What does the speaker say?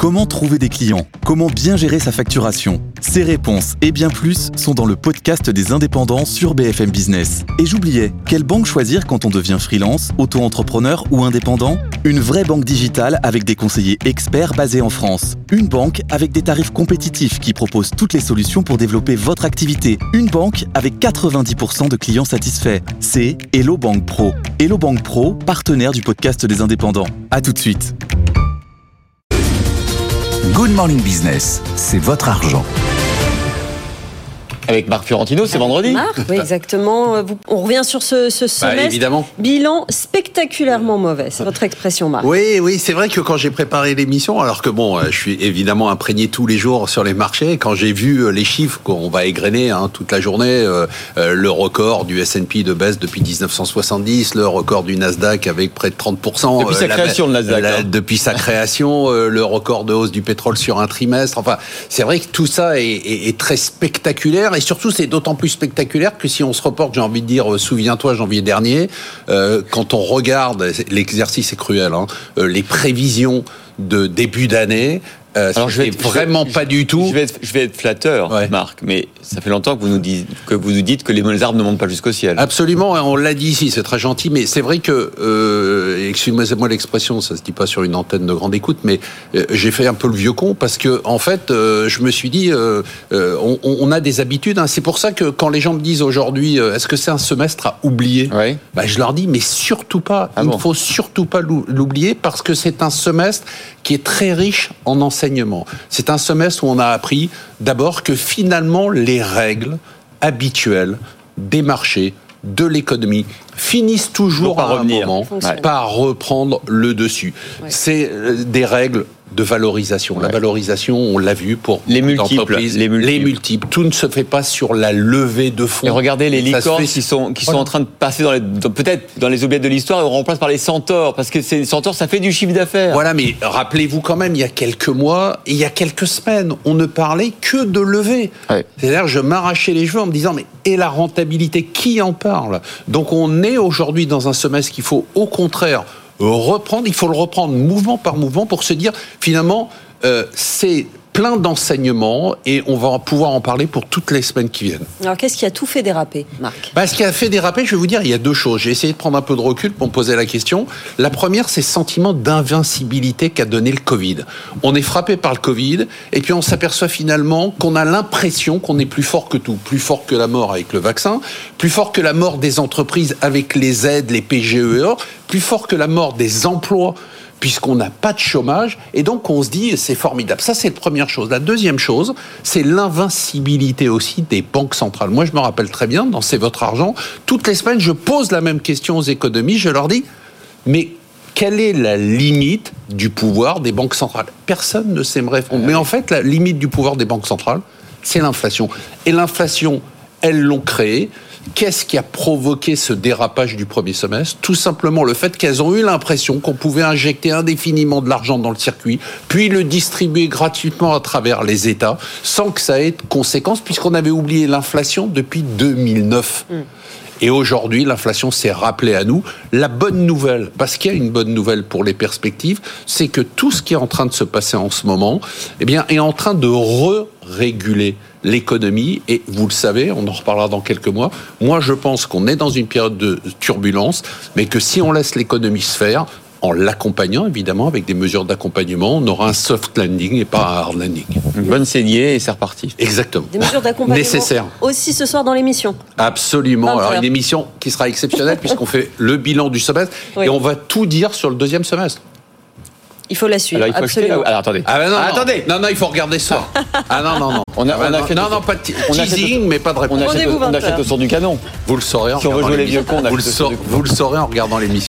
Comment trouver des clients ? Comment bien gérer sa facturation ? Ces réponses et bien plus sont dans le podcast des indépendants sur BFM Business. Et j'oubliais, quelle banque choisir quand on devient freelance, auto-entrepreneur ou indépendant ? Une vraie banque digitale avec des conseillers experts basés en France. Une banque avec des tarifs compétitifs qui propose toutes les solutions pour développer votre activité. Une banque avec 90% de clients satisfaits. C'est Hello Bank Pro. Hello Bank Pro, partenaire du podcast des indépendants. À tout de suite. Good Morning Business, c'est votre argent. Avec Marc Fiorentino, c'est vendredi. Marc, oui, exactement. On revient sur ce semestre. Évidemment. Bilan spectaculairement mauvais. C'est votre expression, Marc. Oui, c'est vrai que quand j'ai préparé l'émission, alors que je suis évidemment imprégné tous les jours sur les marchés, quand j'ai vu les chiffres qu'on va égrener toute la journée, le record du S&P de baisse depuis 1970, le record du Nasdaq avec près de 30%. Depuis sa création, le Nasdaq. Depuis sa création, le record de hausse du pétrole sur un trimestre. Enfin, c'est vrai que tout ça est très spectaculaire. Et surtout, c'est d'autant plus spectaculaire que si on se reporte, j'ai envie de dire, souviens-toi, janvier dernier, quand on regarde, l'exercice est cruel, les prévisions de début d'année, alors vraiment pas du tout. Je vais être flatteur, ouais. Marc, mais ça fait longtemps que vous nous dites que les arbres ne montent pas jusqu'au ciel. Absolument, on l'a dit ici, c'est très gentil, mais c'est vrai que, excusez-moi l'expression, ça se dit pas sur une antenne de grande écoute, mais j'ai fait un peu le vieux con parce que en fait, je me suis dit, on a des habitudes. C'est pour ça que quand les gens me disent aujourd'hui, est-ce que c'est un semestre à oublier ? Ouais. Je leur dis, mais surtout pas. Il ne faut surtout pas l'oublier parce que c'est un semestre qui est très riche en enseignements. C'est un semestre où on a appris d'abord que finalement les règles habituelles des marchés, de l'économie, finissent toujours à un moment par reprendre le dessus. Ouais. C'est des règles de valorisation. Ouais. La valorisation, on l'a vu pour les multiples. Tout ne se fait pas sur la levée de fonds. Et regardez les licornes qui sont en train de passer peut-être dans les oubliettes de l'histoire et on remplace par les centaures parce que ces centaures, ça fait du chiffre d'affaires. Voilà, mais rappelez-vous quand même, il y a quelques mois et il y a quelques semaines, on ne parlait que de levée. Ouais. C'est-à-dire, je m'arrachais les cheveux en me disant, mais et la rentabilité, qui en parle ? Donc on est aujourd'hui dans un semestre qu'il faut au contraire reprendre, il faut le reprendre mouvement par mouvement pour se dire finalement c'est plein d'enseignements et on va pouvoir en parler pour toutes les semaines qui viennent. Alors qu'est-ce qui a tout fait déraper, Marc ? Ce qui a fait déraper, je vais vous dire, il y a deux choses. J'ai essayé de prendre un peu de recul pour me poser la question. La première, c'est le sentiment d'invincibilité qu'a donné le Covid. On est frappé par le Covid et puis on s'aperçoit finalement qu'on a l'impression qu'on est plus fort que tout, plus fort que la mort avec le vaccin, plus fort que la mort des entreprises avec les aides, les PGE et autres, plus fort que la mort des emplois puisqu'on n'a pas de chômage, et donc on se dit, c'est formidable. Ça, c'est la première chose. La deuxième chose, c'est l'invincibilité aussi des banques centrales. Moi, je me rappelle très bien, dans C'est votre argent, toutes les semaines, je pose la même question aux économistes, je leur dis, mais quelle est la limite du pouvoir des banques centrales ? Personne ne sait me répondre. Mais en fait, la limite du pouvoir des banques centrales, c'est l'inflation. Et l'inflation, elles l'ont créée. Qu'est-ce qui a provoqué ce dérapage du premier semestre ? Tout simplement le fait qu'elles ont eu l'impression qu'on pouvait injecter indéfiniment de l'argent dans le circuit, puis le distribuer gratuitement à travers les États, sans que ça ait de conséquences, puisqu'on avait oublié l'inflation depuis 2009. Et aujourd'hui, l'inflation s'est rappelée à nous. La bonne nouvelle, parce qu'il y a une bonne nouvelle pour les perspectives, c'est que tout ce qui est en train de se passer en ce moment, est en train de réguler l'économie, et vous le savez, on en reparlera dans quelques mois. Moi, je pense qu'on est dans une période de turbulence, mais que si on laisse l'économie se faire, en l'accompagnant évidemment avec des mesures d'accompagnement, on aura un soft landing et pas un hard landing. Une bonne saignée et c'est reparti. Exactement. Des mesures d'accompagnement nécessaires. Aussi ce soir dans l'émission. Absolument. Alors une émission qui sera exceptionnelle puisqu'on fait le bilan du semestre et on va tout dire sur le deuxième semestre. Il faut la suivre, alors, absolument. Alors attendez. Attendez. Non, il faut regarder ça. Non. On a fait pas de teasing, mais pas de réponse. On achète au sort du canon. Vous le saurez en regardant l'émission. Vous le saurez en regardant l'émission.